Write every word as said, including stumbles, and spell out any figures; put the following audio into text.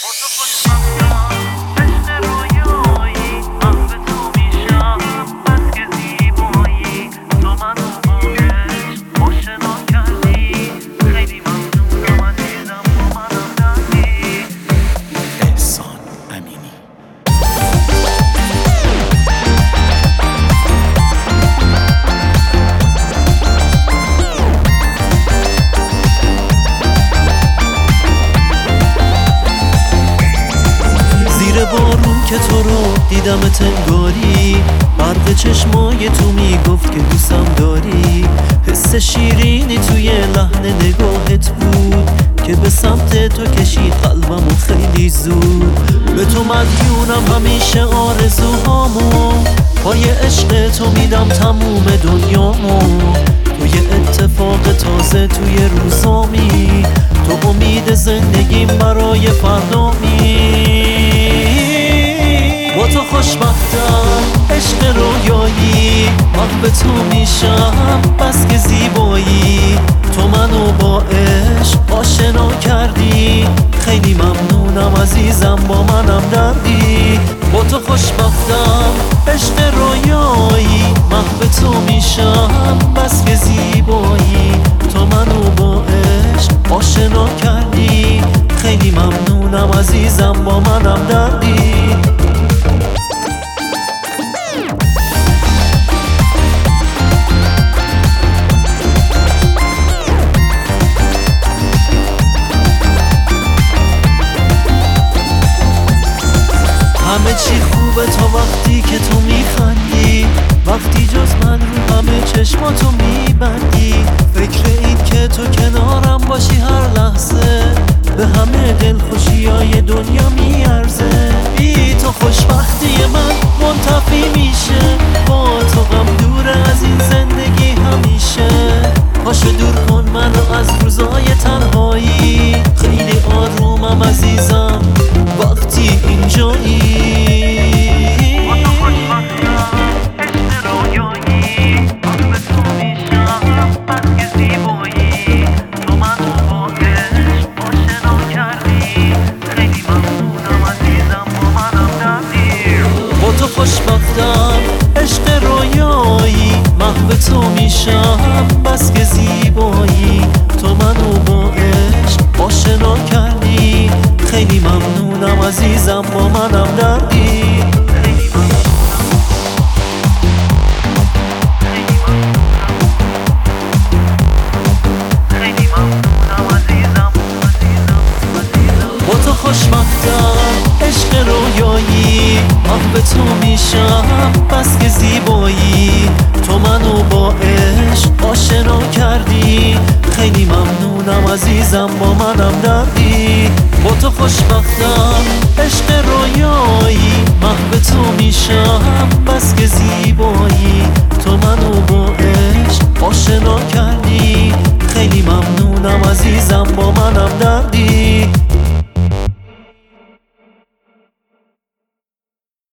بارون که تو رو دیدم تنگاری، برق چشمای تو میگفت که دوستم داری. حس شیرینی توی لحن نگاهت بود که به سمت تو کشید قلبمو خیلی زود. به تو مدیونم همیشه آرزوهامو، پای عشق تو میدم تموم دنیامو. تو یه اتفاق تازه توی روزامی، تو امید زندگیم برای فردامی. با تو خوشبختم عشق رویایی، محو تو میشم بس که زیبایی. تو منو با عشق آشنا کردی، خیلی ممنونم عزیزم با منم دردی. با تو خوشبختم عشق رویایی، محو تو میشم بس که زیبایی. تو منو با عشق آشنا کردی، خیلی ممنونم عزیزم با منم دردی. همه چی خوبه تا وقتی که تو میخندی، وقتی جز من رو همه چشماتو میبندی. فکر این که تو کنارم باشی هر لحظه، به همه دلخوشیای دنیا میارزه. بی تو خوشبختی من منتفی میشه، با تو غم دوره از این زندگی همیشه. پاشو دور کن منو از روزای تنهایی، خیلی آرومم عزیزم وقتی اینجایی. خوشبختم عشق رویایی، محو تو میشم بس که زیبایی. تو منو با عشق آشنا کردی، خیلی ممنونم عزیزم با منم دردی. با تو خوشبختم عشق رویایی، محو تو میشم بس که زیبایی. تو منو با عشق آشنا کردی، خیلی ممنونم عزیزم با منم دردی. با تو خوشبختم عشق رویایی، محو تو میشم بس که زیبایی. تو منو با عشق آشنا کردی، خیلی ممنونم عزیزم با منم دردی.